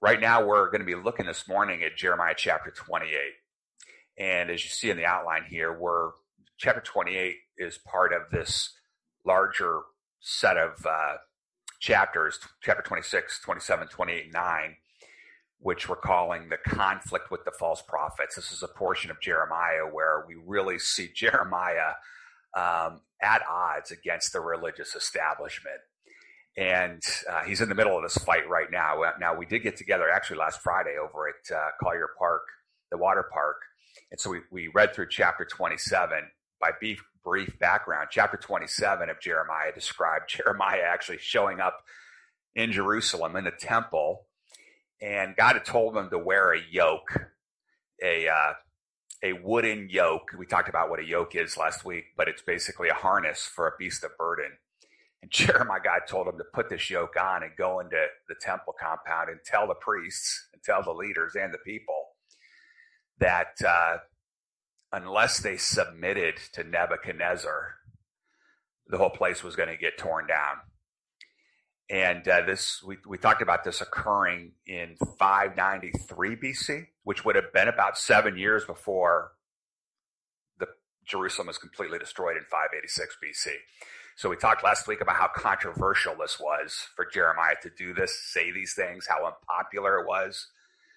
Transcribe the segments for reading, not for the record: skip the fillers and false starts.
Right now, we're going to be looking this morning at Jeremiah chapter 28. And as you see in the outline here, chapter 28 is part of this larger set of chapters, chapter 26, 27, 28, and 9, which we're calling the conflict with the false prophets. This is a portion of Jeremiah where we really see Jeremiah at odds against the religious establishment. And he's in the middle of this fight right now. Now, we did get together actually last Friday over at Collier Park, the water park. And so we read through chapter 27. By brief background, chapter 27 of Jeremiah described Jeremiah actually showing up in Jerusalem in the temple. And God had told him to wear a yoke, a wooden yoke. We talked about what a yoke is last week, but it's basically a harness for a beast of burden. And Jeremiah, God told him to put this yoke on and go into the temple compound and tell the priests and tell the leaders and the people that unless they submitted to Nebuchadnezzar, the whole place was going to get torn down. And we talked about this occurring in 593 BC, which would have been about 7 years before Jerusalem was completely destroyed in 586 BC. So we talked last week about how controversial this was for Jeremiah to do this, say these things, how unpopular it was.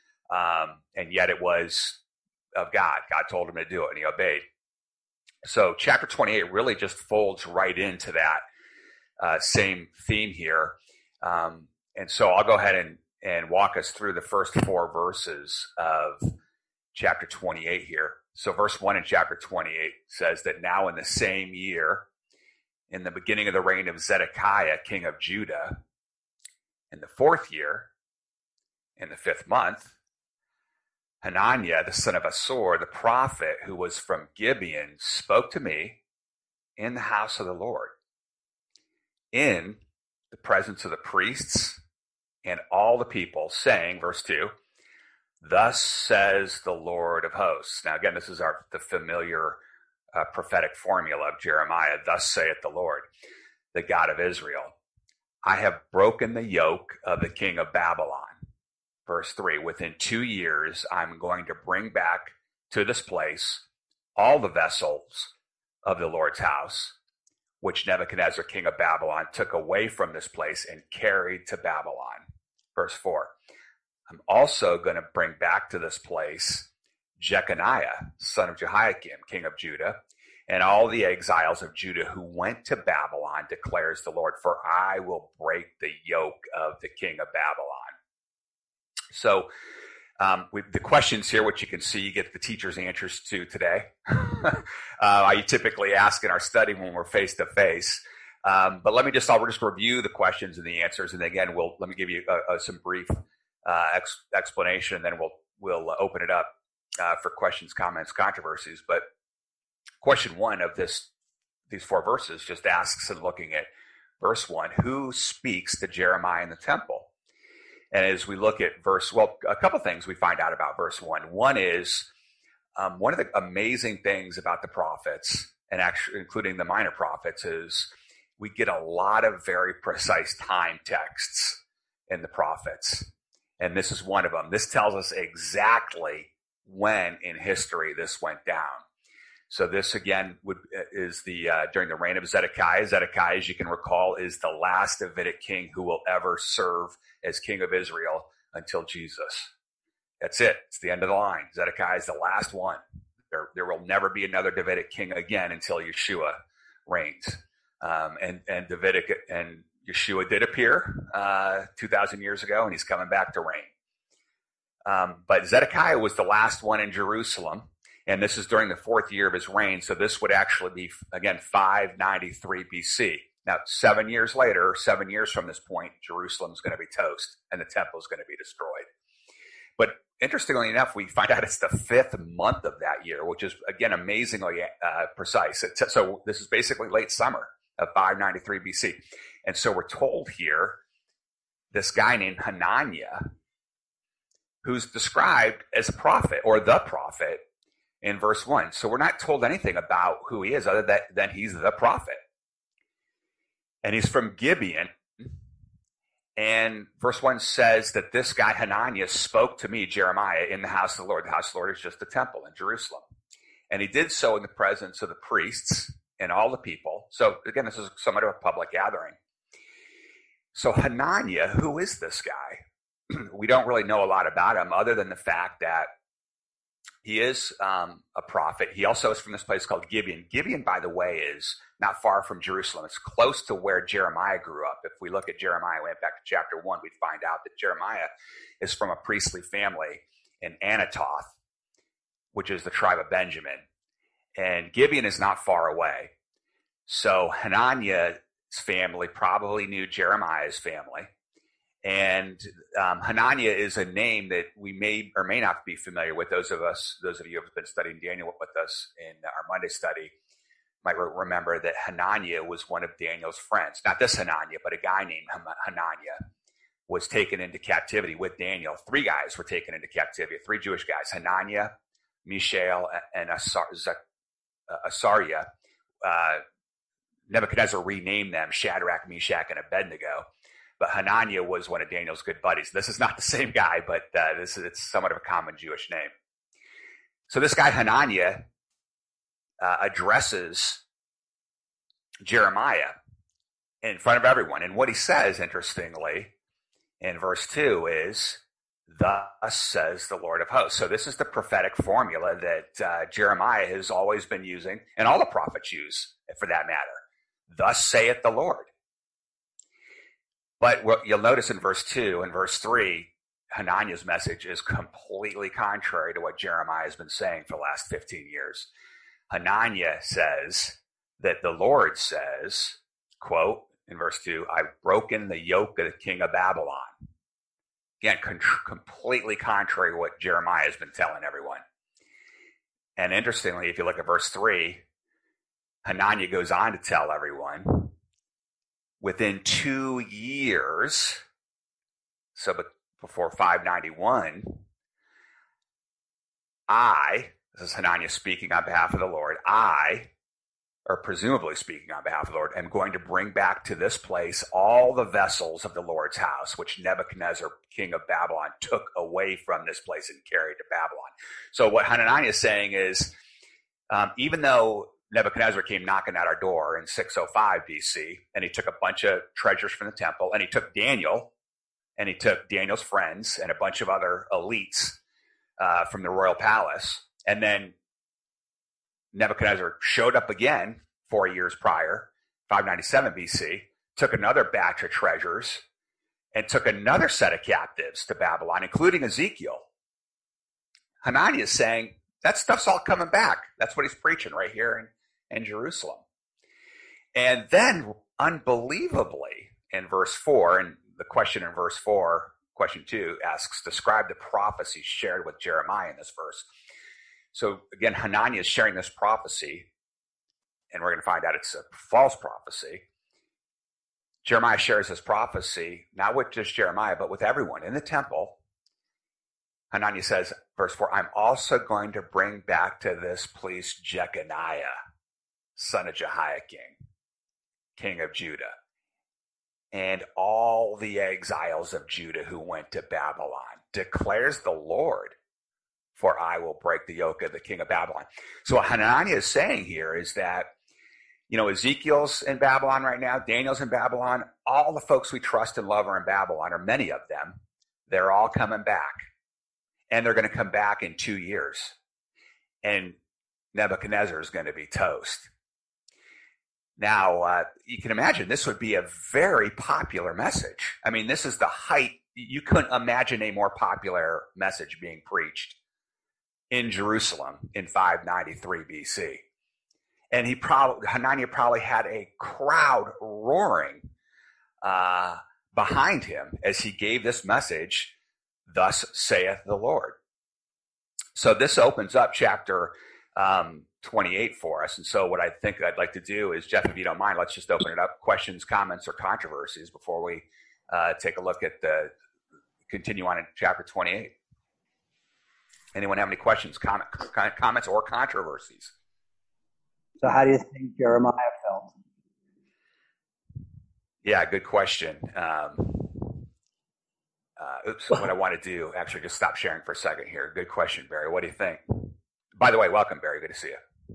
And yet it was of God. God told him to do it, and he obeyed. So chapter 28 really just folds right into that same theme here. And so I'll go ahead and walk us through the first 4 verses of chapter 28 here. So verse 1 in chapter 28 says that now in the same year, in the beginning of the reign of Zedekiah, king of Judah, in the 4th year, in the 5th month, Hananiah, the son of Assur, the prophet who was from Gibeon, spoke to me in the house of the Lord, in the presence of the priests and all the people, saying, verse 2, thus says the Lord of hosts. Now again, this is the familiar prophetic formula of Jeremiah. Thus saith the Lord, the God of Israel, I have broken the yoke of the king of Babylon. Verse 3, within 2 years, I'm going to bring back to this place all the vessels of the Lord's house, which Nebuchadnezzar, king of Babylon, took away from this place and carried to Babylon. Verse 4, I'm also going to bring back to this place Jeconiah, son of Jehoiakim, king of Judah, and all the exiles of Judah who went to Babylon, declares the Lord, for I will break the yoke of the king of Babylon. So the questions here, which you can see, you get the teacher's answers to today. I typically ask in our study when we're face to face. But I'll just review the questions and the answers, and again, let me give you some brief explanation, and then we'll open it up for questions, comments, controversies. But question 1 of these 4 verses just asks, and looking at verse 1, who speaks to Jeremiah in the temple? And as we look at a couple things we find out about verse 1. One is one of the amazing things about the prophets, and actually including the minor prophets, is we get a lot of very precise time texts in the prophets. And this is one of them. This tells us exactly when in history this went down. So this again is during the reign of Zedekiah. Zedekiah, as you can recall, is the last Davidic king who will ever serve as king of Israel until Jesus. That's it. It's the end of the line. Zedekiah is the last one. There will never be another Davidic king again until Yeshua reigns. And Davidic and Yeshua did appear 2,000 years ago, and he's coming back to reign. But Zedekiah was the last one in Jerusalem. And this is during the 4th year of his reign. So this would actually be, again, 593 BC. Now, 7 years later, 7 years from this point, Jerusalem's going to be toast and the temple is going to be destroyed. But interestingly enough, we find out it's the 5th month of that year, which is, again, amazingly precise. So this is basically late summer of 593 BC. And so we're told here, this guy named Hananiah, who's described as a prophet or the prophet in verse 1. So we're not told anything about who he is other than he's the prophet. And he's from Gibeon. And verse 1 says that this guy, Hananiah, spoke to me, Jeremiah, in the house of the Lord. The house of the Lord is just the temple in Jerusalem. And he did so in the presence of the priests and all the people. So again, this is somewhat of a public gathering. So Hananiah, who is this guy? We don't really know a lot about him other than the fact that he is a prophet. He also is from this place called Gibeon. Gibeon, by the way, is not far from Jerusalem. It's close to where Jeremiah grew up. If we look at Jeremiah, went back to chapter 1, we'd find out that Jeremiah is from a priestly family in Anathoth, which is the tribe of Benjamin. And Gibeon is not far away. So Hananiah's family probably knew Jeremiah's family. And Hananiah is a name that we may or may not be familiar with. Those of you who have been studying Daniel with us in our Monday study might remember that Hananiah was one of Daniel's friends. Not this Hananiah, but a guy named Hananiah was taken into captivity with Daniel. 3 guys were taken into captivity, 3 Jewish guys, Hananiah, Mishael, and Azariah. Nebuchadnezzar renamed them Shadrach, Meshach, and Abednego. But Hananiah was one of Daniel's good buddies. This is not the same guy, but it's somewhat of a common Jewish name. So this guy Hananiah addresses Jeremiah in front of everyone. And what he says, interestingly, in verse 2 is, "Thus says the Lord of hosts." So this is the prophetic formula that Jeremiah has always been using, and all the prophets use, for that matter. "Thus saith the Lord." But what you'll notice in verse 2 and verse 3, Hananiah's message is completely contrary to what Jeremiah has been saying for the last 15 years. Hananiah says that the Lord says, quote, in verse 2, "I've broken the yoke of the king of Babylon." Again, completely contrary to what Jeremiah has been telling everyone. And interestingly, if you look at verse 3, Hananiah goes on to tell everyone, within 2 years, so before 591, this is Hananiah speaking on behalf of the Lord, or presumably speaking on behalf of the Lord, am going to bring back to this place all the vessels of the Lord's house, which Nebuchadnezzar, king of Babylon, took away from this place and carried to Babylon. So what Hananiah is saying is, even though Nebuchadnezzar came knocking at our door in 605 BC, and he took a bunch of treasures from the temple, and he took Daniel, and he took Daniel's friends and a bunch of other elites from the royal palace. And then Nebuchadnezzar showed up again 4 years prior, 597 BC, took another batch of treasures, and took another set of captives to Babylon, including Ezekiel. Hananiah is saying, that stuff's all coming back. That's what he's preaching right here in Jerusalem. And then, unbelievably, in verse 4, and the question in verse 4, question 2, asks, describe the prophecy shared with Jeremiah in this verse. So again, Hananiah is sharing this prophecy, and we're going to find out it's a false prophecy. Jeremiah shares this prophecy, not with just Jeremiah, but with everyone in the temple. Hananiah says, verse 4, I'm also going to bring back to this place Jeconiah, son of Jehoiakim, king of Judah, and all the exiles of Judah who went to Babylon, declares the Lord, for I will break the yoke of the king of Babylon. So what Hananiah is saying here is that, Ezekiel's in Babylon right now, Daniel's in Babylon, all the folks we trust and love are in Babylon, or many of them. They're all coming back. And they're going to come back in 2 years. And Nebuchadnezzar is going to be toast. Now, you can imagine this would be a very popular message. I mean, this is the height. You couldn't imagine a more popular message being preached in Jerusalem in 593 BC. And Hananiah probably had a crowd roaring behind him as he gave this message, thus saith the Lord. So this opens up chapter 28 for us. And so what I think I'd like to do is, Jeff, if you don't mind, let's just open it up. Questions, comments, or controversies before we take a look at continue on in chapter 28. Anyone have any questions, comments, or controversies? So how do you think Jeremiah felt? Yeah, good question. What I want to do, actually, just stop sharing for a second here. Good question, Barry. What do you think? By the way, welcome, Barry. Good to see you.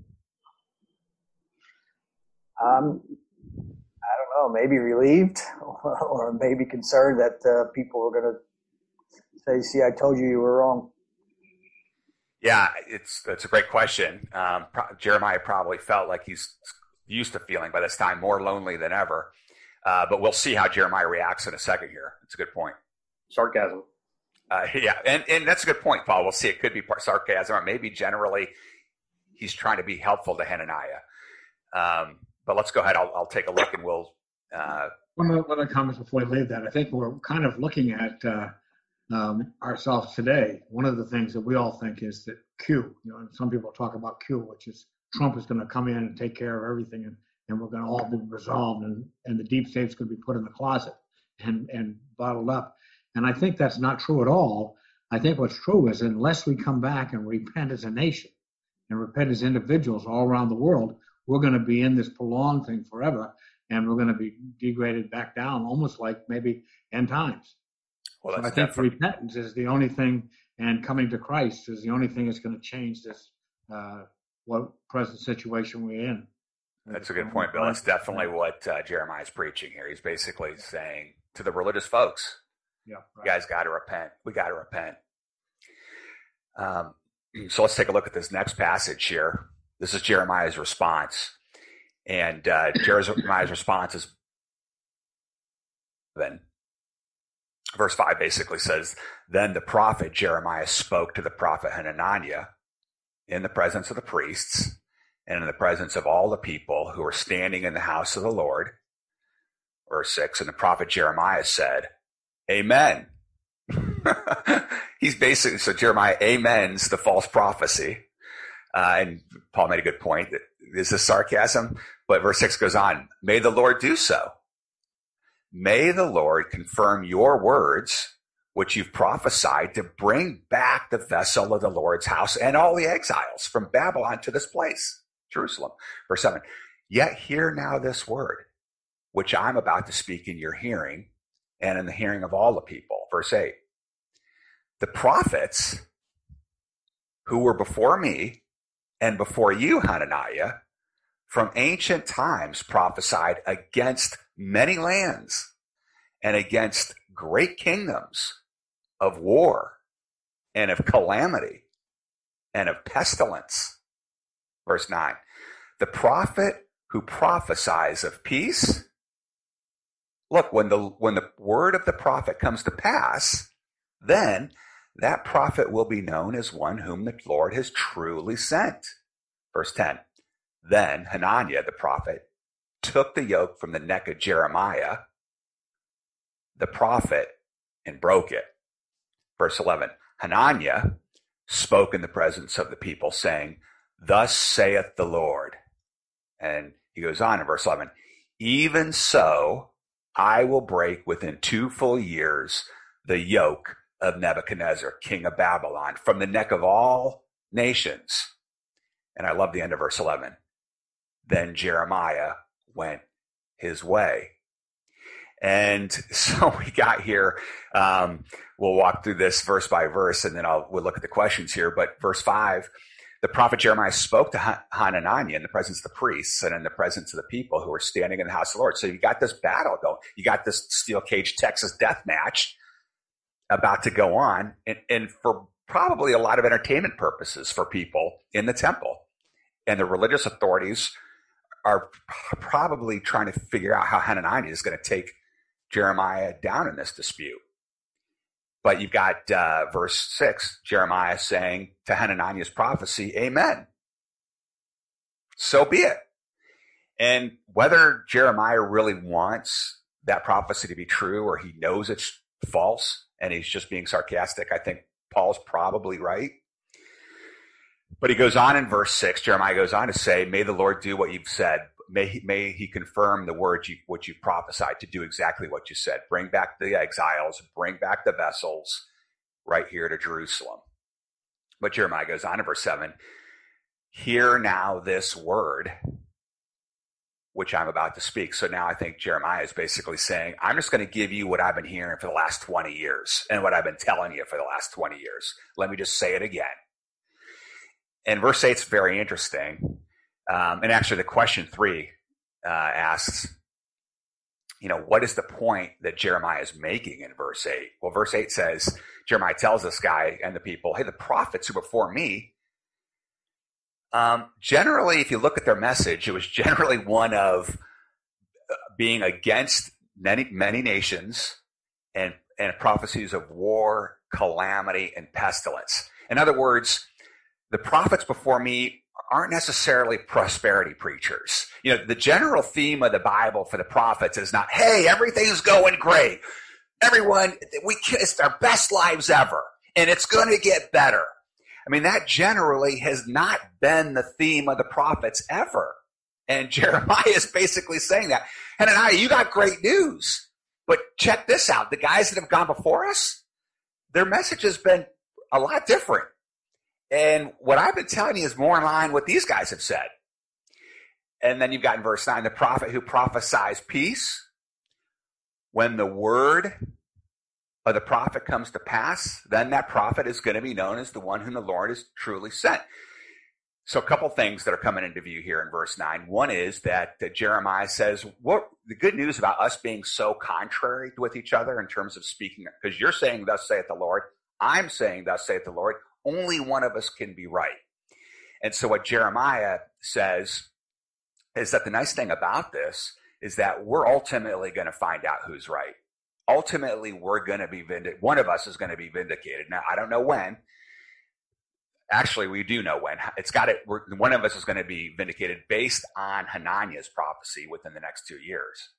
I don't know, maybe relieved or maybe concerned that people were going to say, see, I told you were wrong. Yeah, that's a great question. Jeremiah probably felt like he's used to feeling by this time more lonely than ever. But we'll see how Jeremiah reacts in a second here. It's a good point. Sarcasm. Yeah, and that's a good point, Paul. We'll see. It could be sarcasm, or maybe generally he's trying to be helpful to Hananiah. But let's go ahead. I'll take a look, and we'll. One of the comments before we leave that, I think we're kind of looking at ourselves today. One of the things that we all think is that Q. And some people talk about Q, which is Trump is going to come in and take care of everything, and we're going to all be resolved, and the deep state's going to be put in the closet and bottled up. And I think that's not true at all. I think what's true is unless we come back and repent as a nation and repent as individuals all around the world, we're going to be in this prolonged thing forever, and we're going to be degraded back down, almost like maybe end times. Well, so I think repentance is the only thing, and coming to Christ is the only thing that's going to change this what present situation we're in. That's a good point, Bill. That's definitely what Jeremiah is preaching here. He's basically saying to the religious folks, yeah, right. You guys got to repent. We got to repent. So let's take a look at this next passage here. This is Jeremiah's response. And Jeremiah's response is then. Verse 5 basically says, Then the prophet Jeremiah spoke to the prophet Hananiah in the presence of the priests and in the presence of all the people who were standing in the house of the Lord. Verse 6, and the prophet Jeremiah said, Amen. He's basically, so Jeremiah amens the false prophecy. And Paul made a good point that this is sarcasm, but verse 6 goes on, May the Lord do so. May the Lord confirm your words, which you've prophesied, to bring back the vessel of the Lord's house and all the exiles from Babylon to this place, Jerusalem. Verse 7, Yet hear now this word, which I'm about to speak in your hearing and in the hearing of all the people. Verse 8, the prophets who were before me and before you, Hananiah, from ancient times prophesied against many lands and against great kingdoms of war and of calamity and of pestilence. Verse 9, the prophet who prophesies of peace. Look, when the word of the prophet comes to pass, then that prophet will be known as one whom the Lord has truly sent. Verse 10, then Hananiah the prophet took the yoke from the neck of Jeremiah, the prophet, and broke it. Verse 11, Hananiah spoke in the presence of the people, saying, Thus saith the Lord. And he goes on in verse 11, Even so, I will break within 2 full years the yoke of Nebuchadnezzar, king of Babylon, from the neck of all nations. And I love the end of verse 11. Then Jeremiah went his way. And so we got here, we'll walk through this verse by verse, and then we'll look at the questions here. But verse 5, the prophet Jeremiah spoke to Hananiah in the presence of the priests and in the presence of the people who were standing in the house of the Lord. So you got this battle going. You got this steel cage Texas death match about to go on, and for probably a lot of entertainment purposes for people in the temple. And the religious authorities are probably trying to figure out how Hananiah is going to take Jeremiah down in this dispute. But you've got verse 6, Jeremiah saying to Hananiah's prophecy, Amen. So be it. And whether Jeremiah really wants that prophecy to be true or he knows it's false and he's just being sarcastic, I think Paul's probably right. But he goes on in verse 6, Jeremiah goes on to say, May the Lord do what you've said. May he confirm the words which you prophesied to do exactly what you said. Bring back the exiles, bring back the vessels right here to Jerusalem. But Jeremiah goes on in verse 7, Hear now this word, which I'm about to speak. So now I think Jeremiah is basically saying, I'm just going to give you what I've been hearing for the last 20 years and what I've been telling you for the last 20 years. Let me just say it again. And verse 8 is very interesting. And actually the question 3 asks, what is the point that Jeremiah is making in verse 8? Well, verse 8 says, Jeremiah tells this guy and the people, hey, the prophets who were before me, generally, if you look at their message, it was generally one of being against many nations and prophecies of war, calamity, and pestilence. In other words, the prophets before me aren't necessarily prosperity preachers. The general theme of the Bible for the prophets is not, hey, everything's going great. Everyone, it's our best lives ever, and it's going to get better. I mean, that generally has not been the theme of the prophets ever. And Jeremiah is basically saying that. Hananiah, you got great news, but check this out. The guys that have gone before us, their message has been a lot different. And what I've been telling you is more in line with these guys have said. And then you've got in verse 9, the prophet who prophesies peace. When the word of the prophet comes to pass, then that prophet is going to be known as the one whom the Lord has truly sent. So a couple things that are coming into view here in verse 9. One is that Jeremiah says, what the good news about us being so contrary with each other in terms of speaking, because you're saying, thus saith the Lord, I'm saying, thus saith the Lord, only one of us can be right. And so what Jeremiah says is that the nice thing about this is that we're ultimately going to find out who's right. Ultimately, we're going to be vindicated. One of us is going to be vindicated. Now, I don't know when. Actually, we do know when. One of us is going to be vindicated based on Hananiah's prophecy within the next 2 years.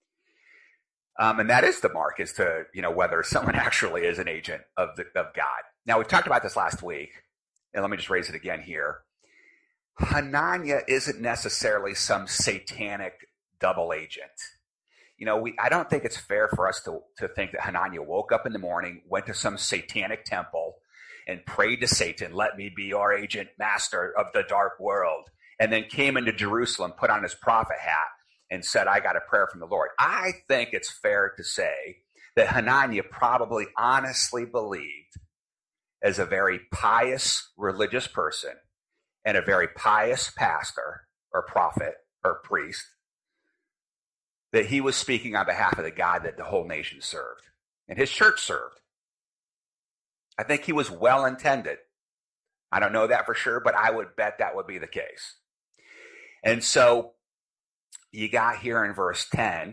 And that is the mark as to, whether someone actually is an agent of God. Now, we've talked about this last week, and let me just raise it again here. Hananiah isn't necessarily some satanic double agent. I don't think it's fair for us to think that Hananiah woke up in the morning, went to some satanic temple, and prayed to Satan, let me be your agent, master of the dark world, and then came into Jerusalem, put on his prophet hat, and said, I got a prayer from the Lord. I think it's fair to say that Hananiah probably honestly believed, as a very pious religious person and a very pious pastor or prophet or priest, that he was speaking on behalf of the God that the whole nation served and his church served. I think he was well intended. I don't know that for sure, but I would bet that would be the case. And so you got here in verse 10,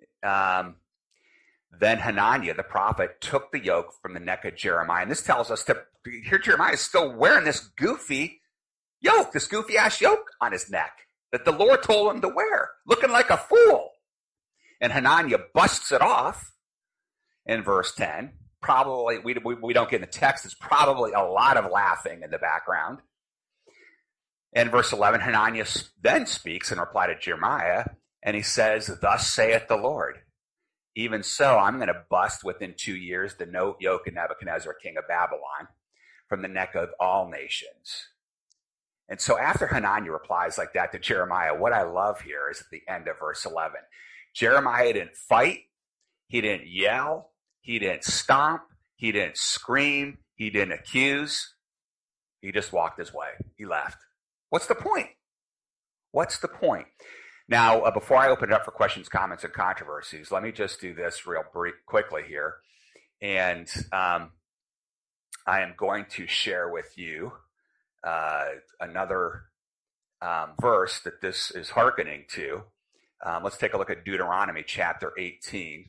then Hananiah, the prophet, took the yoke from the neck of Jeremiah. And this tells us here Jeremiah is still wearing this goofy yoke, this goofy ass yoke on his neck that the Lord told him to wear, looking like a fool. And Hananiah busts it off in verse 10. Probably, we don't get in the text, there's probably a lot of laughing in the background. In verse 11, Hananiah then speaks in reply to Jeremiah, and he says, thus saith the Lord, even so, I'm going to bust within 2 years the yoke of Nebuchadnezzar, king of Babylon, from the neck of all nations. And so after Hananiah replies like that to Jeremiah, what I love here is at the end of verse 11. Jeremiah didn't fight. He didn't yell. He didn't stomp. He didn't scream. He didn't accuse. He just walked his way. He left. What's the point? What's the point? Now, before I open it up for questions, comments, and controversies, let me just do this real quickly here. And I am going to share with you another verse that this is hearkening to. Let's take a look at Deuteronomy chapter 18.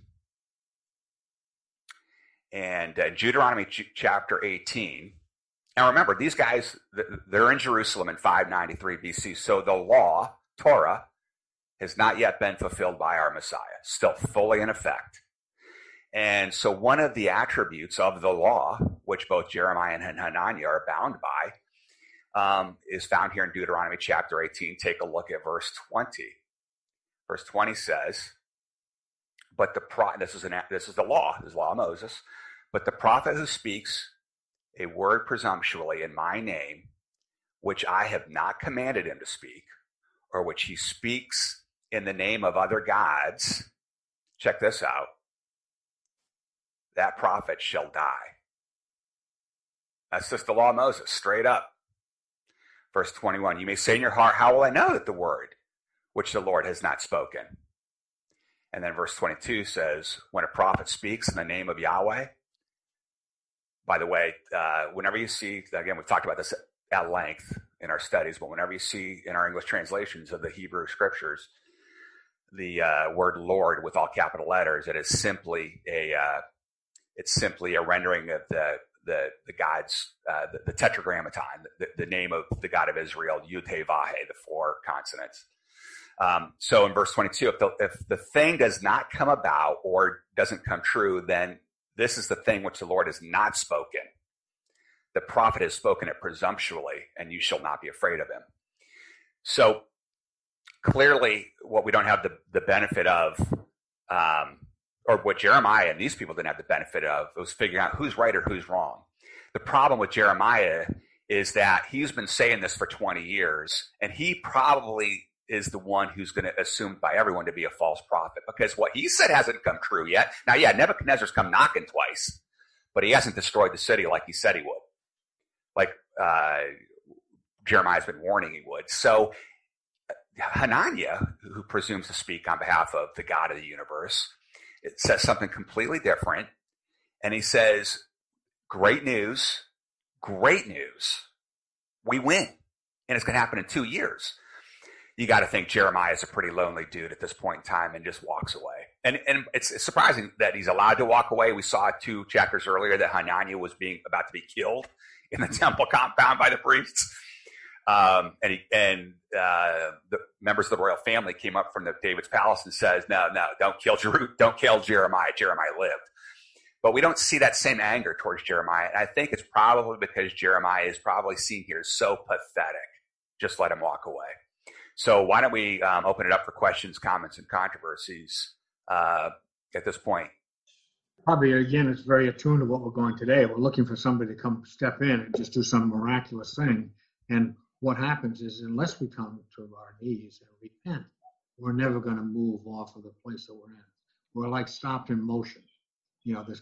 And Deuteronomy chapter 18. Now remember, these guys, they're in Jerusalem in 593 BC. So the law, Torah, has not yet been fulfilled by our Messiah, still fully in effect. And so one of the attributes of the law, which both Jeremiah and Hananiah are bound by, is found here in Deuteronomy chapter 18. Take a look at verse 20. Verse 20 says, "But this is the law, this is the law of Moses. But the prophet who speaks a word presumptuously in my name, which I have not commanded him to speak, or which he speaks in the name of other gods, check this out, that prophet shall die. That's just the law of Moses, straight up. Verse 21, you may say in your heart, how will I know that the word which the Lord has not spoken? And then verse 22 says, when a prophet speaks in the name of Yahweh, by the way, whenever you see, again, we've talked about this at length in our studies, but whenever you see in our English translations of the Hebrew scriptures, the word Lord with all capital letters, it is simply a rendering of the God's, the tetragrammaton, the name of the God of Israel, Yud He Vah He, the four consonants. So in verse 22, if the thing does not come about or doesn't come true, then this is the thing which the Lord has not spoken. The prophet has spoken it presumptuously, and you shall not be afraid of him. So clearly what we don't have the benefit of, or what Jeremiah and these people didn't have the benefit of, was figuring out who's right or who's wrong. The problem with Jeremiah is that he's been saying this for 20 years, and he probably is the one who's going to assume by everyone to be a false prophet, because what he said hasn't come true yet. Now, yeah, Nebuchadnezzar's come knocking twice, but he hasn't destroyed the city like he said he would, like Jeremiah's been warning he would. So Hananiah, who presumes to speak on behalf of the God of the universe, it says something completely different, and he says, great news, we win, and it's going to happen in 2 years. You got to think Jeremiah is a pretty lonely dude at this point in time and just walks away. And it's surprising that he's allowed to walk away. We saw 2 chapters earlier that Hananiah was about to be killed in the temple compound by the priests. And the members of the royal family came up from David's palace and says, no, don't kill Jeremiah. Jeremiah lived. But we don't see that same anger towards Jeremiah. And I think it's probably because Jeremiah is probably seen here as so pathetic. Just let him walk away. So why don't we open it up for questions, comments, and controversies at this point? Probably, again, it's very attuned to what we're going today. We're looking for somebody to come step in and just do some miraculous thing. And what happens is, unless we come to our knees and repent, we're never going to move off of the place that we're in. We're like stopped in motion. This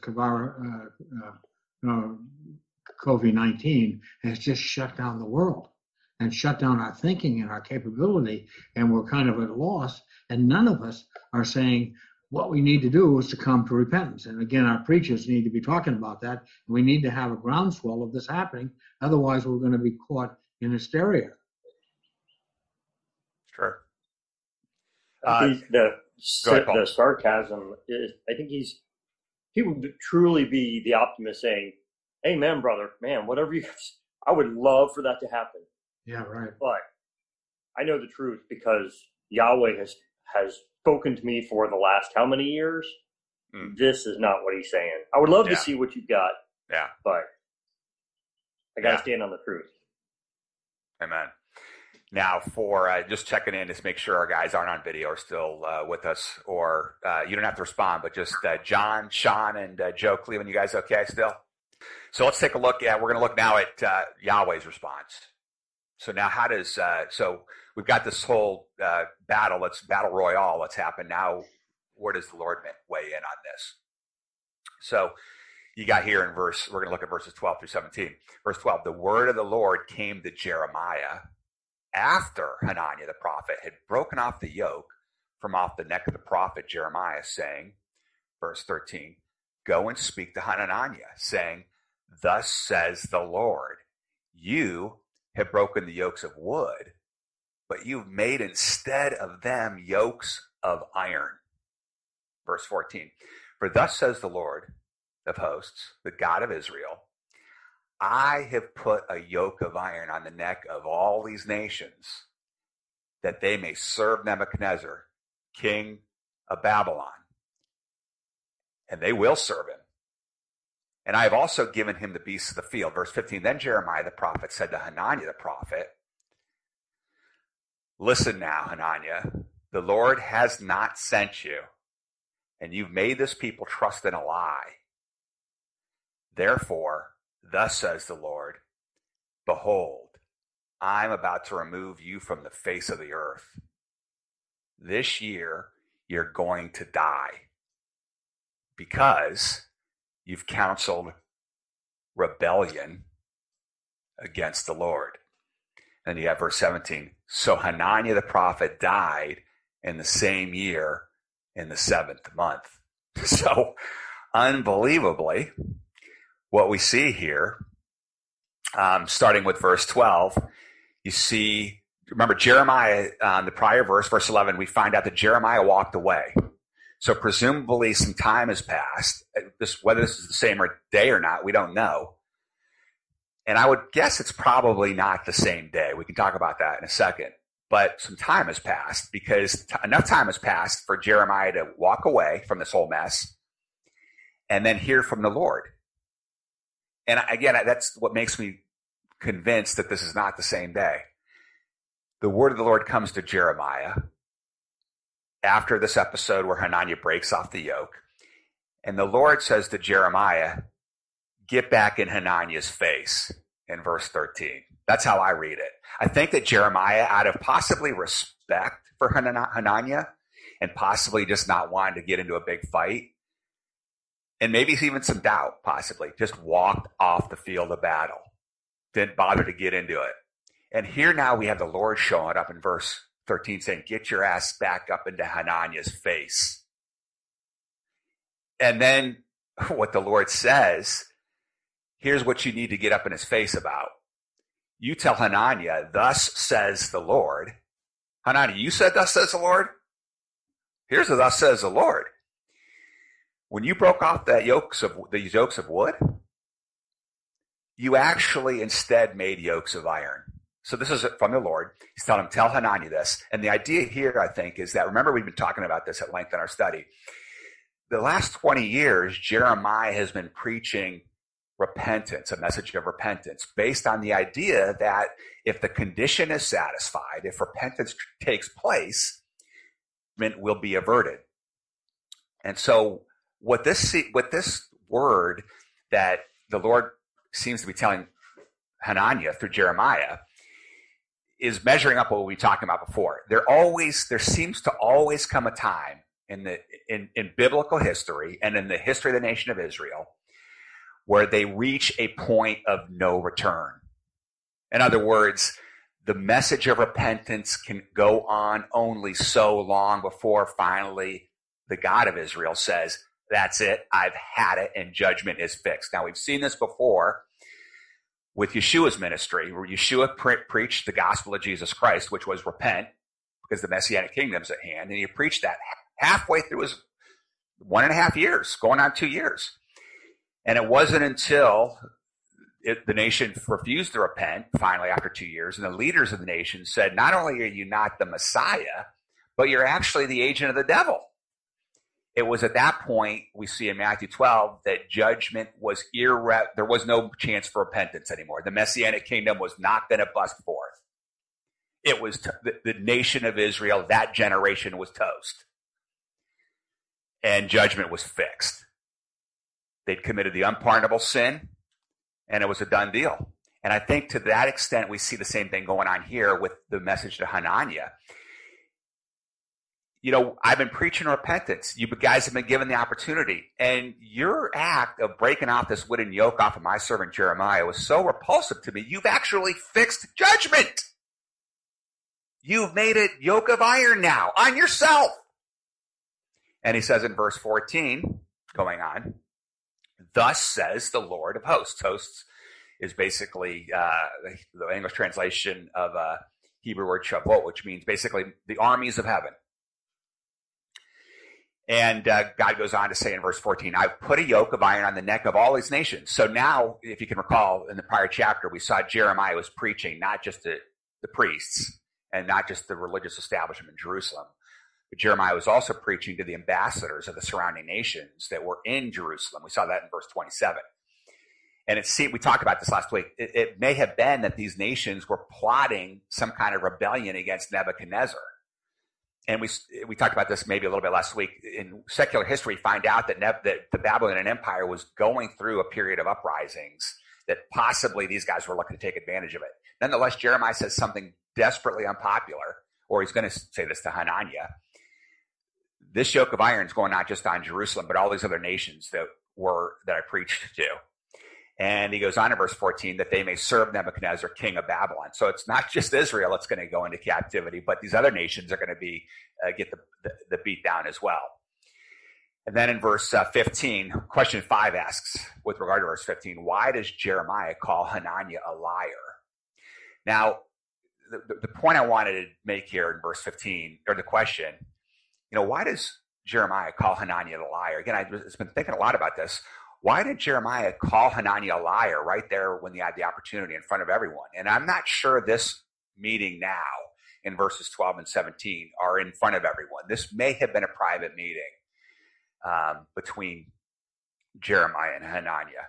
COVID-19 has just shut down the world and shut down our thinking and our capability, and we're kind of at a loss, and none of us are saying what we need to do is to come to repentance. And again, our preachers need to be talking about that. We need to have a groundswell of this happening. Otherwise, we're going to be caught in hysteria. Sure. The sarcasm is, I think he would truly be the optimist saying, amen, brother, man, whatever I would love for that to happen. Yeah, right. But I know the truth because Yahweh has spoken to me for the last how many years? This is not what he's saying. I would love to see what you've got. Yeah. But I got to stand on the truth. Amen. Now, for just checking in, just make sure our guys aren't on video or still with us, or you don't have to respond, but just John, Sean, and Joe Cleveland, you guys okay still? So let's take a look at, we're going to look now at Yahweh's response. So now how does, so we've got this whole battle royale that's happened. Now, where does the Lord weigh in on this? So you got here in we're going to look at verses 12 through 17. Verse 12, the word of the Lord came to Jeremiah after Hananiah the prophet had broken off the yoke from off the neck of the prophet Jeremiah, saying, verse 13, go and speak to Hananiah, saying, thus says the Lord, you have broken the yokes of wood, but you've made instead of them yokes of iron. Verse 14, for thus says the Lord of hosts, the God of Israel, I have put a yoke of iron on the neck of all these nations, that they may serve Nebuchadnezzar, king of Babylon. And they will serve him. And I have also given him the beasts of the field. Verse 15, then Jeremiah the prophet said to Hananiah the prophet, listen now, Hananiah, the Lord has not sent you, and you've made this people trust in a lie. Therefore, thus says the Lord, behold, I'm about to remove you from the face of the earth. this year you're going to die because you've counseled rebellion against the Lord. And you have verse 17. So Hananiah the prophet died in the same year in the 7th month. So unbelievably, what we see here, starting with verse 12, you see, remember Jeremiah, the prior verse, verse 11, we find out that Jeremiah walked away. So presumably some time has passed. Whether this is the same day or not, we don't know. And I would guess it's probably not the same day. We can talk about that in a second. But some time has passed because enough time has passed for Jeremiah to walk away from this whole mess and then hear from the Lord. And again, that's what makes me convinced that this is not the same day. The word of the Lord comes to Jeremiah after this episode where Hananiah breaks off the yoke. And the Lord says to Jeremiah, get back in Hananiah's face in verse 13. That's how I read it. I think that Jeremiah, out of possibly respect for Hananiah and possibly just not wanting to get into a big fight, and maybe even some doubt, possibly, just walked off the field of battle. Didn't bother to get into it. And here now we have the Lord showing up in verse 13 saying, get your ass back up into Hananiah's face. And then what the Lord says, here's what you need to get up in his face about. You tell Hananiah, thus says the Lord. Hananiah, you said thus says the Lord? Here's the thus says the Lord. When you broke off these yokes of wood, you actually instead made yokes of iron. So this is from the Lord. He's telling him, tell Hananiah this. And the idea here, I think, is that, remember, we've been talking about this at length in our study. The last 20 years, Jeremiah has been preaching repentance, a message of repentance, based on the idea that if the condition is satisfied, if repentance takes place, it will be averted. And so what this word that the Lord seems to be telling Hananiah through Jeremiah is measuring up what we were talking about before. There seems to always come a time in biblical history and in the history of the nation of Israel where they reach a point of no return. In other words, the message of repentance can go on only so long before finally the God of Israel says, that's it, I've had it, and judgment is fixed. Now, we've seen this before with Yeshua's ministry, where Yeshua preached the gospel of Jesus Christ, which was repent, because the Messianic kingdom's at hand, and he preached that halfway through his 1.5 years, going on 2 years. And it wasn't until the nation refused to repent, finally, after 2 years, and the leaders of the nation said, not only are you not the Messiah, but you're actually the agent of the devil. It was at that point, we see in Matthew 12, that judgment was there was no chance for repentance anymore. The Messianic kingdom was not going to bust forth. It was the nation of Israel, that generation was toast. And judgment was fixed. They'd committed the unpardonable sin, and it was a done deal. And I think to that extent, we see the same thing going on here with the message to Hananiah. You know, I've been preaching repentance. You guys have been given the opportunity. And your act of breaking off this wooden yoke off of my servant Jeremiah was so repulsive to me. You've actually fixed judgment. You've made it yoke of iron now on yourself. And he says in verse 14, going on, thus says the Lord of hosts. Hosts is basically the English translation of a Hebrew word Shavuot, which means basically the armies of heaven. And God goes on to say in verse 14, I've put a yoke of iron on the neck of all these nations. So now, if you can recall, in the prior chapter, we saw Jeremiah was preaching not just to the priests and not just the religious establishment in Jerusalem, but Jeremiah was also preaching to the ambassadors of the surrounding nations that were in Jerusalem. We saw that in verse 27. And we talked about this last week. It may have been that these nations were plotting some kind of rebellion against Nebuchadnezzar. And we talked about this maybe a little bit last week. In secular history, find out that the Babylonian Empire was going through a period of uprisings, that possibly these guys were looking to take advantage of it. Nonetheless, Jeremiah says something desperately unpopular, or he's going to say this to Hananiah. this yoke of iron is going not just on Jerusalem, but all these other nations that I preached to. And he goes on in verse 14 that they may serve Nebuchadnezzar, king of Babylon. So it's not just Israel that's going to go into captivity, but these other nations are going to be get the beat down as well. And then in verse 15, question 5 asks, with regard to verse 15, why does Jeremiah call Hananiah a liar? Now, the point I wanted to make here in verse 15, or the question, why does Jeremiah call Hananiah a liar? Again, I've been thinking a lot about this. Why did Jeremiah call Hananiah a liar right there when he had the opportunity in front of everyone? And I'm not sure this meeting now in verses 12 and 17 are in front of everyone. This may have been a private meeting between Jeremiah and Hananiah.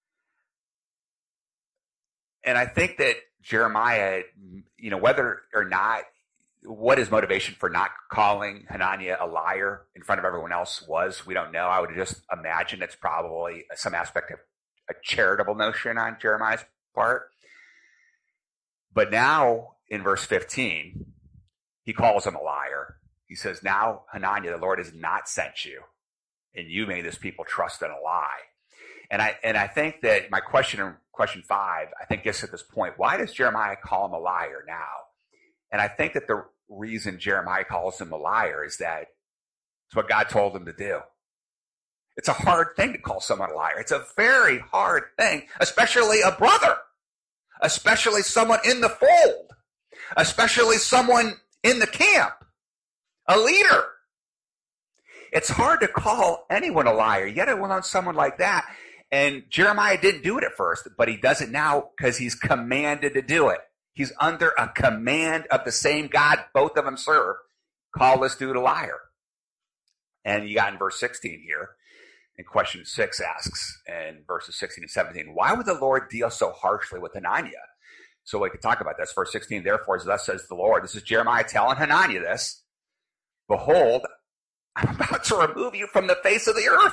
And I think that Jeremiah, whether or not, what his motivation for not calling Hananiah a liar in front of everyone else was, we don't know. I would just imagine it's probably some aspect of a charitable notion on Jeremiah's part. But now in verse 15, he calls him a liar. He says, now, Hananiah, the Lord has not sent you, and you made this people trust in a lie. And I think that my question 5, I think gets at this point. Why does Jeremiah call him a liar now? And I think that the reason Jeremiah calls him a liar is that it's what God told him to do. It's a hard thing to call someone a liar. It's a very hard thing, especially a brother, especially someone in the fold, especially someone in the camp, a leader. It's hard to call anyone a liar, yet alone someone like that. And Jeremiah didn't do it at first, but he does it now because he's commanded to do it. He's under a command of the same God both of them serve. Call this dude a liar. And you got in verse 16 here, and question 6 asks in verses 16 and 17, why would the Lord deal so harshly with Hananiah? So we could talk about this. Verse 16, therefore, thus says the Lord. This is Jeremiah telling Hananiah this. Behold, I'm about to remove you from the face of the earth.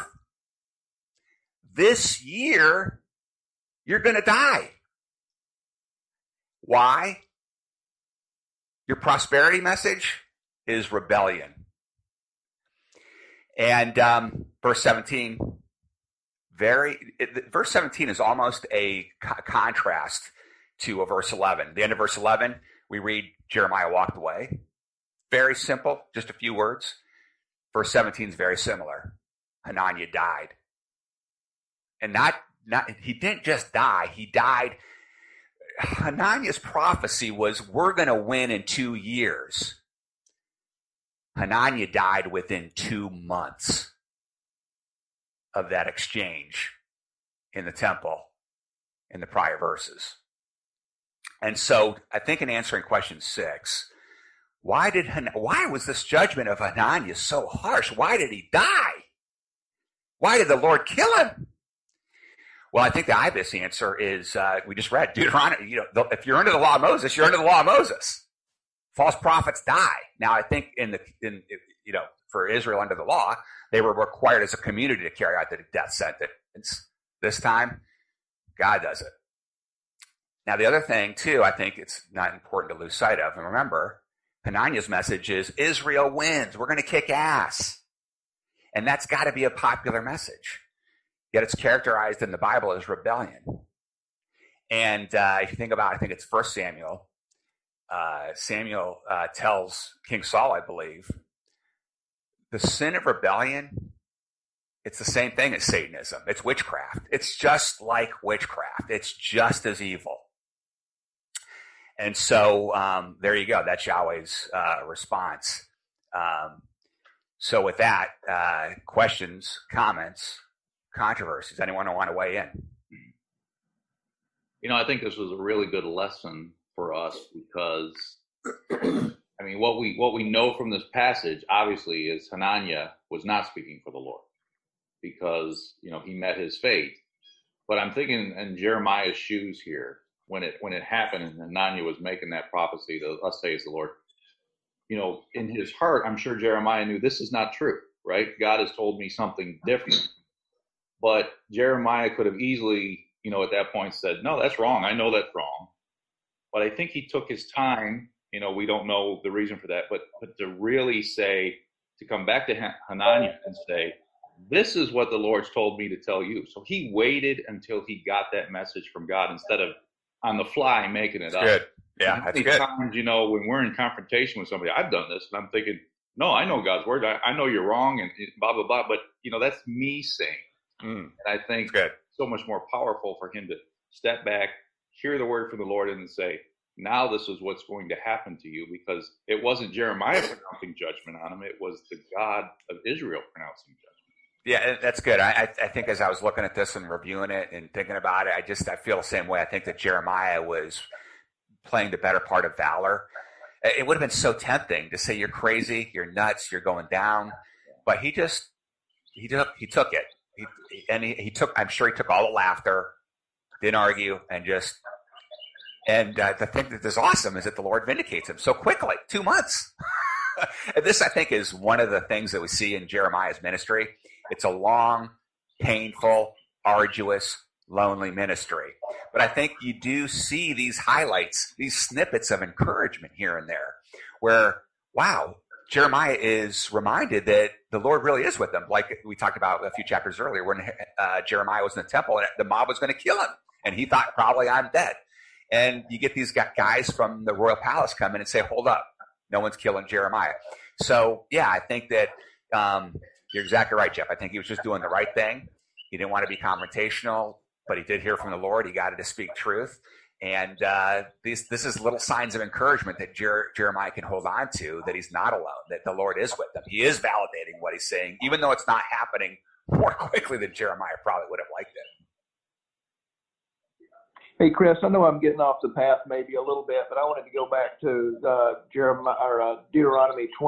This year, you're going to die. Why? Your prosperity message is rebellion. And verse 17, verse 17 is almost a contrast to verse 11. The end of verse 11, we read Jeremiah walked away. Very simple, just a few words. Verse 17 is very similar. Hananiah died. And he didn't just die, he died. Hananiah's prophecy was, we're going to win in 2 years. Hananiah died within 2 months of that exchange in the temple in the prior verses. And so I think in answering question 6, why was this judgment of Hananiah so harsh? Why did he die? Why did the Lord kill him? Well, I think the obvious answer is we just read Deuteronomy. If you're under the law of Moses, you're under the law of Moses. False prophets die. Now, I think for Israel under the law, they were required as a community to carry out the death sentence. This time, God does it. Now, the other thing too, I think it's not important to lose sight of. And remember, Hananiah's message is Israel wins. We're going to kick ass, and that's got to be a popular message. Yet it's characterized in the Bible as rebellion. And if you think about it, I think it's 1 Samuel. Samuel tells King Saul, I believe, the sin of rebellion, it's the same thing as Satanism. It's witchcraft. It's just like witchcraft. It's just as evil. And so there you go. That's Yahweh's response. So with that, questions, comments, controversies. Anyone want to weigh in? I think this was a really good lesson for us because, what we know from this passage, obviously, is Hananiah was not speaking for the Lord because, he met his fate. But I'm thinking in Jeremiah's shoes here, when it happened and Hananiah was making that prophecy, thus says the Lord, in his heart, I'm sure Jeremiah knew this is not true, right? God has told me something different. But Jeremiah could have easily, at that point said, no, that's wrong. I know that's wrong. But I think he took his time. We don't know the reason for that, but to really say, to come back to Hananiah and say, this is what the Lord's told me to tell you. So he waited until he got that message from God instead of on the fly making it up. Good. Yeah, that's good. Times, when we're in confrontation with somebody, I've done this, and I'm thinking, no, I know God's word. I know you're wrong, and blah, blah, blah. But, that's me saying. And I think it's so much more powerful for him to step back, hear the word from the Lord, and say, now this is what's going to happen to you, because it wasn't Jeremiah pronouncing judgment on him. It was the God of Israel pronouncing judgment. Yeah, that's good. I think as I was looking at this and reviewing it and thinking about it, I feel the same way. I think that Jeremiah was playing the better part of valor. It would have been so tempting to say, you're crazy, you're nuts, you're going down. But he took it. I'm sure he took all the laughter, didn't argue, and the thing that is awesome is that the Lord vindicates him so quickly, 2 months. And this, I think, is one of the things that we see in Jeremiah's ministry. It's a long, painful, arduous, lonely ministry. But I think you do see these highlights, these snippets of encouragement here and there where, wow, Jeremiah is reminded that the Lord really is with him. Like we talked about a few chapters earlier when Jeremiah was in the temple and the mob was going to kill him. And he thought, probably I'm dead. And you get these guys from the royal palace come in and say, hold up, no one's killing Jeremiah. So, yeah, I think that you're exactly right, Jeff. I think he was just doing the right thing. He didn't want to be confrontational, but he did hear from the Lord. He got to speak truth. And this is little signs of encouragement that Jeremiah can hold on to, that he's not alone, that the Lord is with him. He is validating what he's saying, even though it's not happening more quickly than Jeremiah probably would have liked it. Hey, Chris, I know I'm getting off the path maybe a little bit, but I wanted to go back to Deuteronomy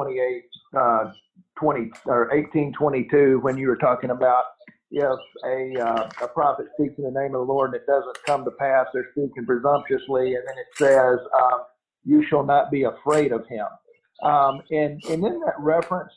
18:22, when you were talking about if a prophet speaks in the name of the Lord and it doesn't come to pass, they're speaking presumptuously, and then it says, you shall not be afraid of him. And in that reference,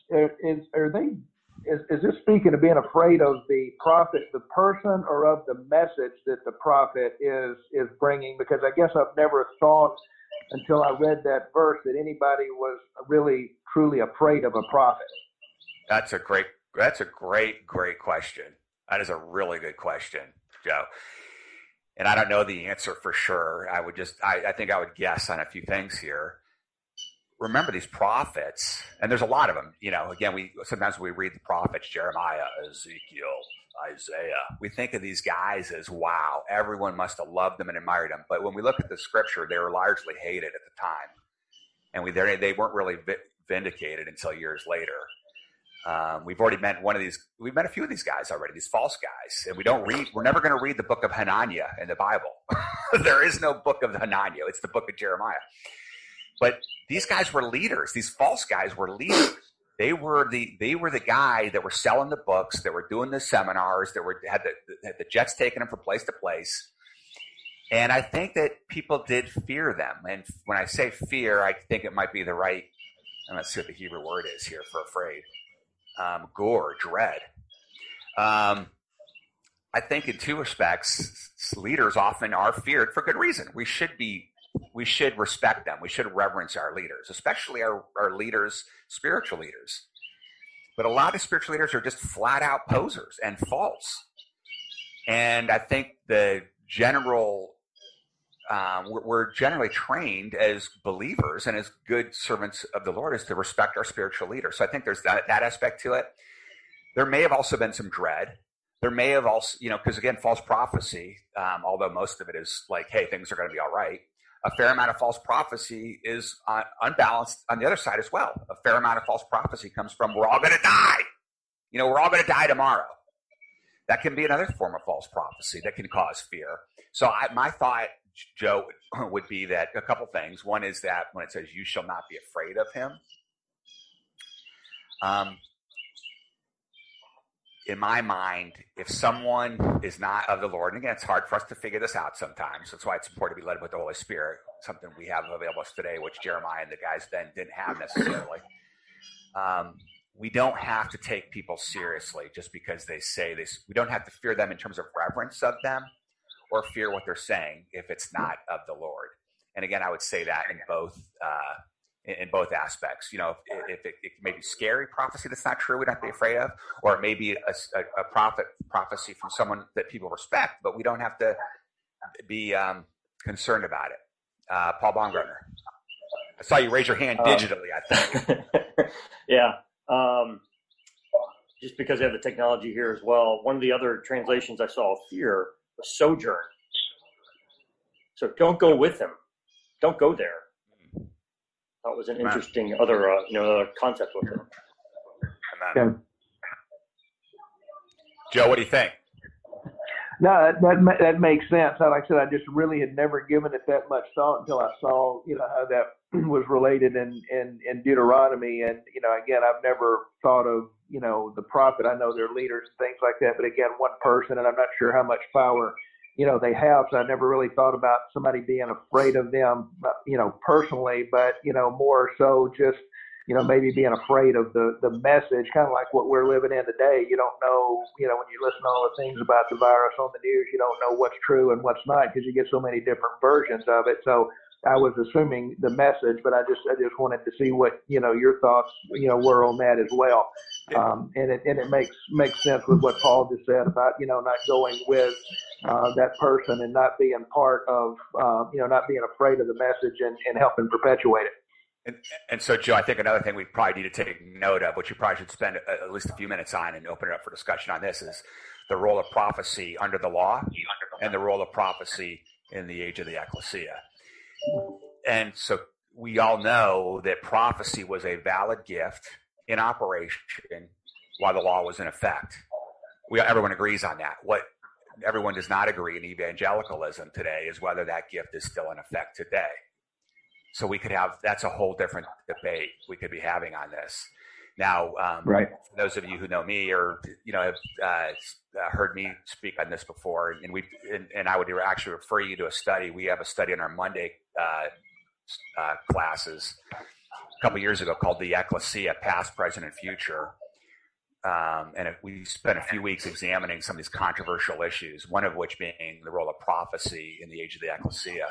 is this speaking of being afraid of the prophet, the person, or of the message that the prophet is bringing? Because I guess I've never thought until I read that verse that anybody was really truly afraid of a prophet. That's a great question. That is a really good question, Joe. And I don't know the answer for sure. I think I would guess on a few things here. Remember these prophets, and there's a lot of them. Again, sometimes we read the prophets, Jeremiah, Ezekiel, Isaiah. We think of these guys as, wow, everyone must have loved them and admired them. But when we look at the scripture, they were largely hated at the time. And they weren't really vindicated until years later. We've met a few of these guys already, these false guys. And we're never going to read the book of Hananiah in the Bible. There is no book of Hananiah. It's the book of Jeremiah. But these guys were leaders. These false guys were leaders. They were the guy that were selling the books, that were doing the seminars, that had the jets taking them from place to place. And I think that people did fear them. And when I say fear, I think it might be the right, and let's see what the Hebrew word is here for afraid. Gore, dread. I think in two respects, leaders often are feared for good reason. We should respect them. We should reverence our leaders, especially our leaders, spiritual leaders. But a lot of spiritual leaders are just flat out posers and false. And I think the general, we're generally trained as believers and as good servants of the Lord is to respect our spiritual leaders. So I think there's that aspect to it. There may have also been some dread. There may have also, because again, false prophecy, although most of it is like, hey, things are going to be all right. A fair amount of false prophecy is unbalanced on the other side as well. A fair amount of false prophecy comes from, we're all going to die. We're all going to die tomorrow. That can be another form of false prophecy that can cause fear. So my thought, Joe, would be that a couple things. One is that when it says, you shall not be afraid of him. In my mind, if someone is not of the Lord, and again, it's hard for us to figure this out sometimes. That's why it's important to be led with the Holy Spirit, something we have available to us today, which Jeremiah and the guys then didn't have necessarily. We don't have to take people seriously just because they say this. We don't have to fear them in terms of reverence of them or fear what they're saying if it's not of the Lord. And again, I would say that in both in both aspects. If it may be scary prophecy that's not true, we don't have to be afraid of, or it may be a prophecy from someone that people respect, but we don't have to be concerned about it. Paul Baumgartner. I saw you raise your hand digitally, I think. Yeah. Just because I have the technology here as well. One of the other translations I saw here was sojourn. So don't go with him. Don't go there. That was an interesting other concept with it. Yeah. Joe, what do you think? No, that makes sense. Like I said, I just really had never given it that much thought until I saw, how that was related in Deuteronomy. And, again, I've never thought of, the prophet. I know they're leaders and things like that, but again, one person, and I'm not sure how much power, they have. So I never really thought about somebody being afraid of them, personally, but, more so just, maybe being afraid of the message, kind of like what we're living in today. You don't know, when you listen to all the things about the virus on the news, you don't know what's true and what's not because you get so many different versions of it. So I was assuming the message, but I just wanted to see what, your thoughts, were on that as well. And it makes sense with what Paul just said about, not going with that person and not being part of, not being afraid of the message and helping perpetuate it. And so, Joe, I think another thing we probably need to take note of, which you probably should spend at least a few minutes on and open it up for discussion on this, is the role of prophecy under the law and the role of prophecy in the age of the ecclesia. And so we all know that prophecy was a valid gift in operation while the law was in effect. Everyone agrees on that. What everyone does not agree in evangelicalism today is whether that gift is still in effect today. So that's a whole different debate we could be having on this. Now, right. For those of you who know me or, have heard me speak on this before, and I would actually refer you to a study. We have a study in our Monday classes a couple years ago called The Ecclesia, Past, Present, and Future. And we spent a few weeks examining some of these controversial issues, one of which being the role of prophecy in the age of the ecclesia.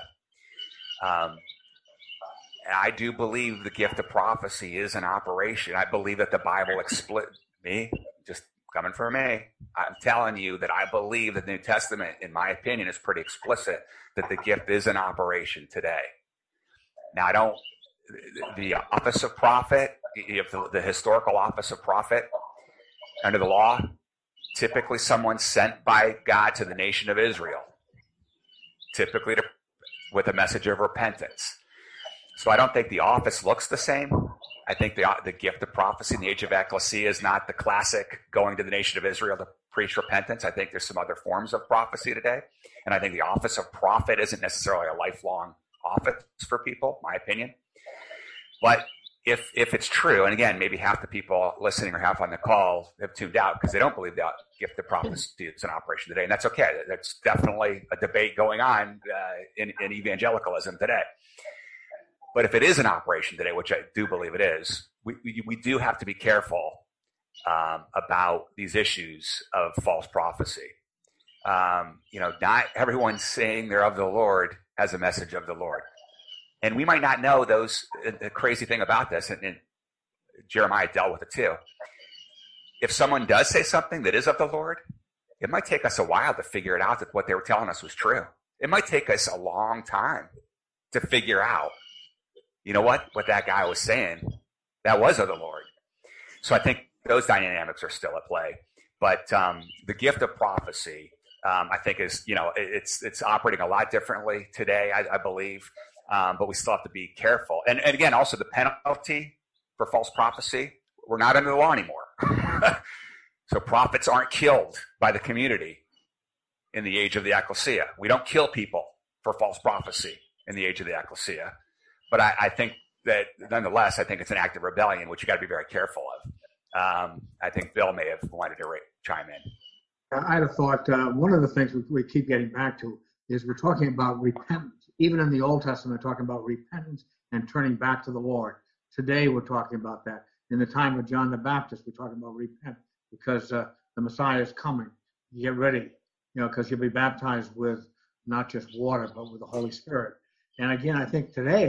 And I do believe the gift of prophecy is an operation. I believe that the Bible just coming from me. I'm telling you that I believe that the New Testament, in my opinion, is pretty explicit that the gift is an operation today. Now, the office of prophet, the historical office of prophet under the law, typically someone sent by God to the nation of Israel, typically with a message of repentance. So I don't think the office looks the same. I think the gift of prophecy in the age of ecclesia is not the classic going to the nation of Israel to preach repentance. I think there's some other forms of prophecy today. And I think the office of prophet isn't necessarily a lifelong office for people, my opinion. But if it's true, and again, maybe half the people listening or half on the call have tuned out because they don't believe the gift of prophecy is an operation today. And that's okay. That's definitely a debate going on in evangelicalism today. But if it is an operation today, which I do believe it is, we do have to be careful about these issues of false prophecy. Not everyone saying they're of the Lord has a message of the Lord. And we might not know those. The crazy thing about this, and Jeremiah dealt with it too. If someone does say something that is of the Lord, it might take us a while to figure it out that what they were telling us was true. It might take us a long time to figure out, what that guy was saying, that was of the Lord. So I think those dynamics are still at play. But the gift of prophecy, I think is, it's operating a lot differently today, I believe. But we still have to be careful. And again, also the penalty for false prophecy, we're not under the law anymore. So prophets aren't killed by the community in the age of the ecclesia. We don't kill people for false prophecy in the age of the ecclesia. But I think that nonetheless, I think it's an act of rebellion, which you got to be very careful of. I think Bill may have wanted to chime in. I had a thought. One of the things we keep getting back to is we're talking about repentance. Even in the Old Testament, we're talking about repentance and turning back to the Lord. Today, we're talking about that. In the time of John the Baptist, we're talking about repent because the Messiah is coming. Get ready, because you'll be baptized with not just water, but with the Holy Spirit. And again, I think today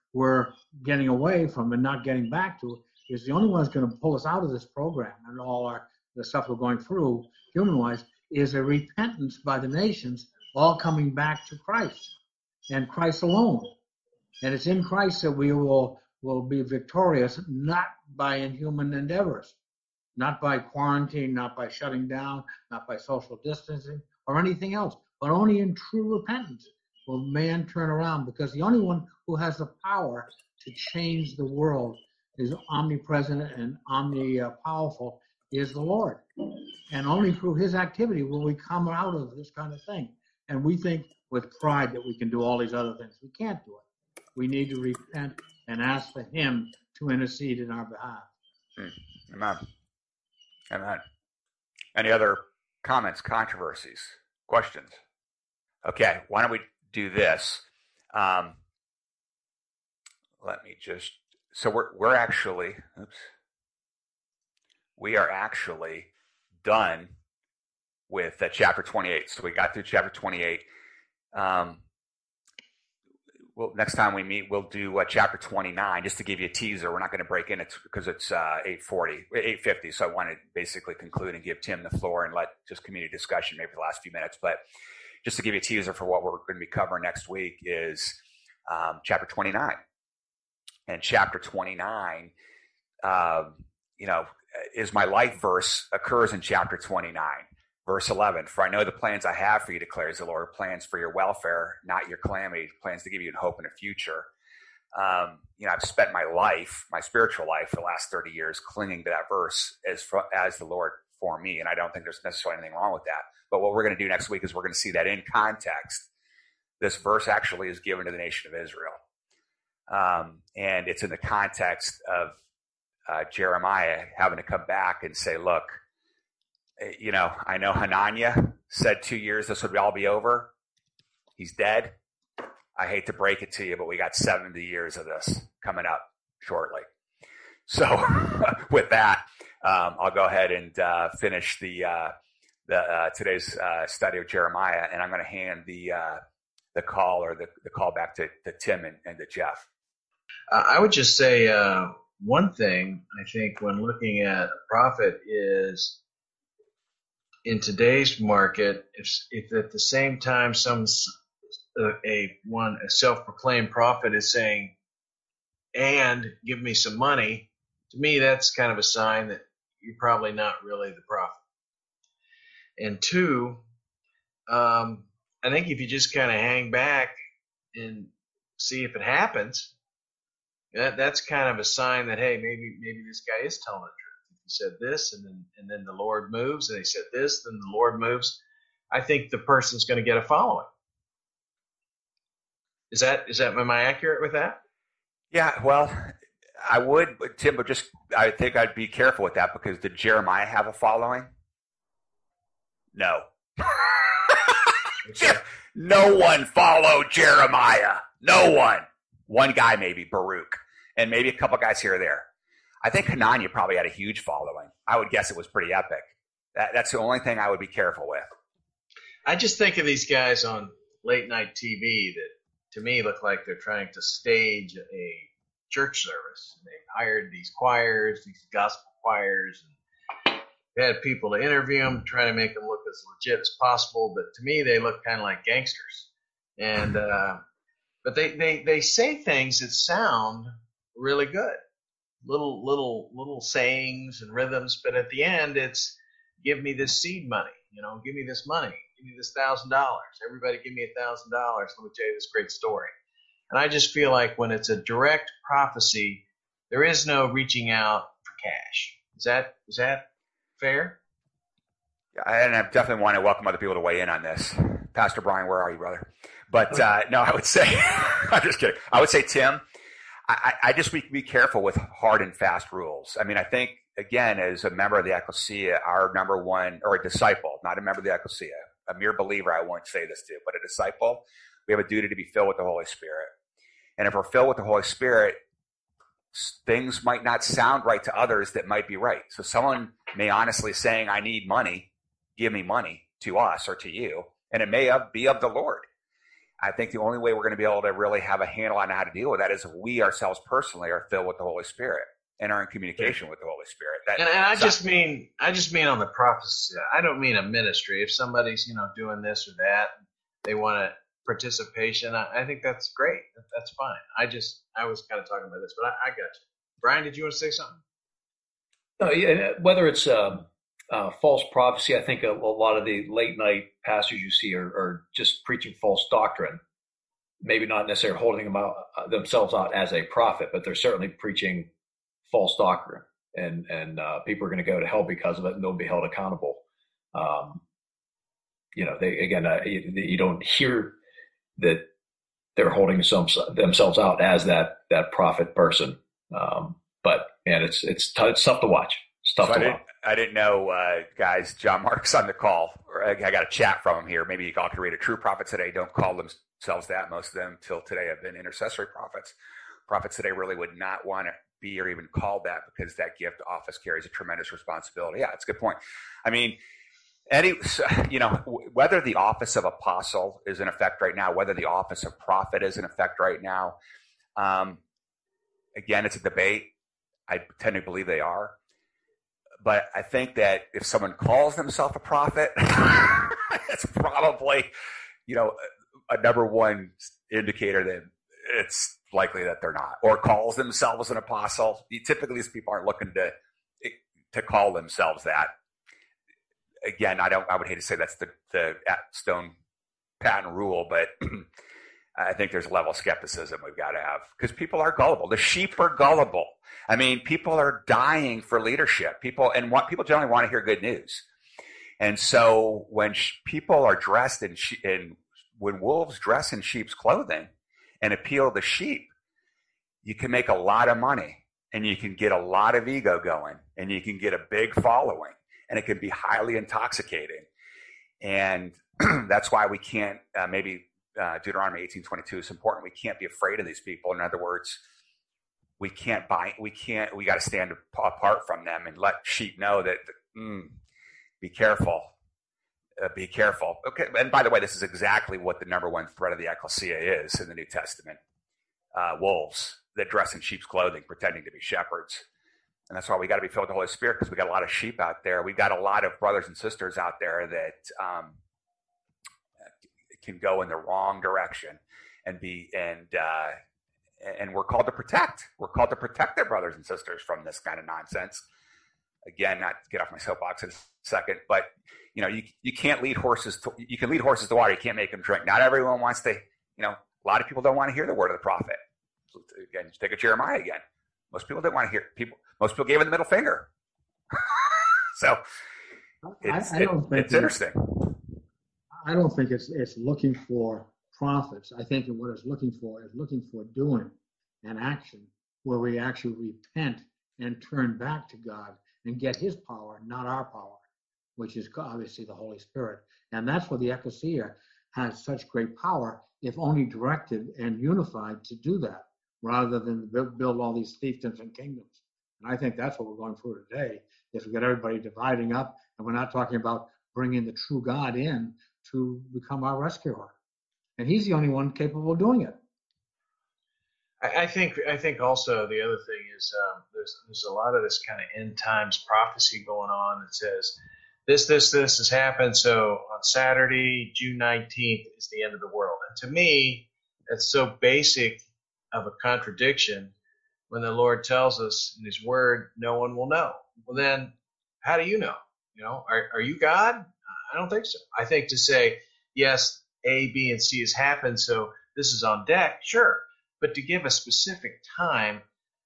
we're getting away from and not getting back to is the only one that's going to pull us out of this program and all the stuff we're going through human-wise is a repentance by the nations all coming back to Christ and Christ alone. And it's in Christ that we will be victorious, not by inhuman endeavors, not by quarantine, not by shutting down, not by social distancing or anything else, but only in true repentance will man turn around, because the only one who has the power to change the world is omnipresent and powerful is the Lord. And only through his activity will we come out of this kind of thing. And we think with pride that we can do all these other things. We can't do it. We need to repent and ask for him to intercede in our behalf. Amen. Amen. Any other comments, controversies, questions? Okay, why don't we do this? Let me just. So we're actually. We are actually done with chapter 28. So we got through chapter 28. Well, next time we meet, we'll do chapter 29, just to give you a teaser. We're not going to break in it because it's 8:50. So I want to basically conclude and give Tim the floor and let just community discussion maybe for the last few minutes. But just to give you a teaser for what we're going to be covering next week is chapter 29. And chapter 29, is my life verse, occurs in chapter 29. Verse 11, for I know the plans I have for you, declares the Lord, plans for your welfare, not your calamity, plans to give you hope in the future. I've spent my life, my spiritual life, for the last 30 years clinging to that verse as the Lord for me. And I don't think there's necessarily anything wrong with that. But what we're going to do next week is we're going to see that in context, this verse actually is given to the nation of Israel. And it's in the context of Jeremiah having to come back and say, look, I know Hananiah said 2 years this would all be over. He's dead. I hate to break it to you, but we got 70 years of this coming up shortly. So with that, I'll go ahead and finish the today's study of Jeremiah, and I'm going to hand the call or the call back to Tim and to Jeff. I would just say one thing I think when looking at a prophet is, in today's market, if at the same time a self-proclaimed prophet is saying, and give me some money, to me that's kind of a sign that you're probably not really the prophet. And two, I think if you just kind of hang back and see if it happens, that's kind of a sign that, hey, maybe this guy is telling the truth. He said this, and then the Lord moves, and he said this, then the Lord moves. I think the person's going to get a following. Am I accurate with that? Yeah, well, I would, Tim, but I think I'd be careful with that, because did Jeremiah have a following? No. No one followed Jeremiah. No one. One guy maybe, Baruch, and maybe a couple guys here or there. I think Hananiah probably had a huge following. I would guess it was pretty epic. That's the only thing I would be careful with. I just think of these guys on late night TV that, to me, look like they're trying to stage a church service. They've hired these choirs, these gospel choirs, and they had people to interview them, trying to make them look as legit as possible. But to me, they look kind of like gangsters. And but they say things that sound really good. Little sayings and rhythms, but at the end it's, give me this seed money, give me this money, give me this $1,000. Everybody give me $1,000. Let me tell you this great story. And I just feel like when it's a direct prophecy, there is no reaching out for cash. Is that fair? Yeah, and I definitely want to welcome other people to weigh in on this. Pastor Brian, where are you, brother? But no, I would say, I'm just kidding. I would say, Tim, I just be careful with hard and fast rules. I mean, I think, again, as a member of the ecclesia, our number one, or a disciple, not a member of the ecclesia, a mere believer, I won't say this to, but a disciple, we have a duty to be filled with the Holy Spirit. And if we're filled with the Holy Spirit, things might not sound right to others that might be right. So someone may honestly saying, I need money, give me money, to us or to you, and it may be of the Lord. I think the only way we're going to be able to really have a handle on how to deal with that is if we ourselves personally are filled with the Holy Spirit and are in communication with the Holy Spirit. And I just mean on the prophecy. I don't mean a ministry. If somebody's doing this or that, they want a participation. I think that's great. That's fine. I was kind of talking about this, but I got you. Brian, did you want to say something? No, yeah, whether it's false prophecy, I think a lot of the late night pastors you see are just preaching false doctrine. Maybe not necessarily holding themselves out as a prophet, but they're certainly preaching false doctrine, and people are going to go to hell because of it, and they'll be held accountable. You don't hear that they're holding themselves out as that prophet person. But man, it's tough to watch. It's tough to watch. I didn't know, guys. John Mark's on the call. I got a chat from him here. Maybe you all can read it. True prophets today don't call themselves that. Most of them till today have been intercessory prophets. Prophets today really would not want to be or even called that because that gift office carries a tremendous responsibility. Yeah, it's a good point. I mean, whether the office of apostle is in effect right now, whether the office of prophet is in effect right now, again, it's a debate. I tend to believe they are. But I think that if someone calls themselves a prophet, it's probably, a number one indicator that it's likely that they're not, or calls themselves an apostle. Typically, these people aren't looking to call themselves that. Again, I would hate to say that's the stone patent rule, but I think there's a level of skepticism we've got to have because people are gullible. The sheep are gullible. I mean, people are dying for leadership. People generally want to hear good news. And so when people are dressed when wolves dress in sheep's clothing and appeal to sheep, you can make a lot of money and you can get a lot of ego going and you can get a big following and it can be highly intoxicating. And that's why we can't, Deuteronomy 18:22 is important. We can't be afraid of these people. In other words, we got to stand apart from them and let sheep know that, be careful. Be careful. Okay. And by the way, this is exactly what the number one threat of the ecclesia is in the New Testament. Wolves that dress in sheep's clothing, pretending to be shepherds. And that's why we got to be filled with the Holy Spirit because we got a lot of sheep out there. We got a lot of brothers and sisters out there that, can go in the wrong direction and we're called to protect. We're called to protect their brothers and sisters from this kind of nonsense. Again, not to get off my soapbox in a second, but you can't lead horses. You can lead horses to water. You can't make them drink. Not everyone wants to. A lot of people don't want to hear the word of the prophet. Again, just take a Jeremiah again. Most people didn't want to hear. Most people gave him the middle finger. So it's interesting. I don't think it's looking for prophets. I think what it's looking for is doing an action where we actually repent and turn back to God and get his power, not our power, which is obviously the Holy Spirit. And that's where the ecclesia has such great power if only directed and unified to do that, rather than build all these fiefdoms and kingdoms. And I think that's what we're going through today, is we get everybody dividing up, and we're not talking about bringing the true God in to become our rescuer. And he's the only one capable of doing it. I think also the other thing is there's a lot of this kind of end times prophecy going on that says this has happened. So on Saturday, June 19th is the end of the world. And to me, that's so basic of a contradiction when the Lord tells us in his word, no one will know. Well, then how do you know? Are you God? I don't think so. I think to say, yes, A, B, and C has happened, so this is on deck, sure. But to give a specific time,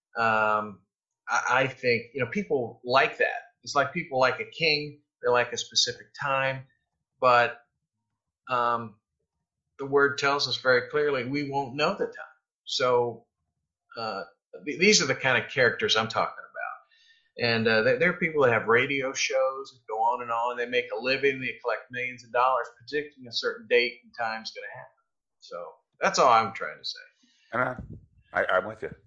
I think, people like that. It's like people like a king. They like a specific time. But the word tells us very clearly we won't know the time. So these are the kind of characters I'm talking about. And there are people that have radio shows that go on and on. They make a living. They collect millions of dollars predicting a certain date and time is going to happen. So that's all I'm trying to say. I'm with you.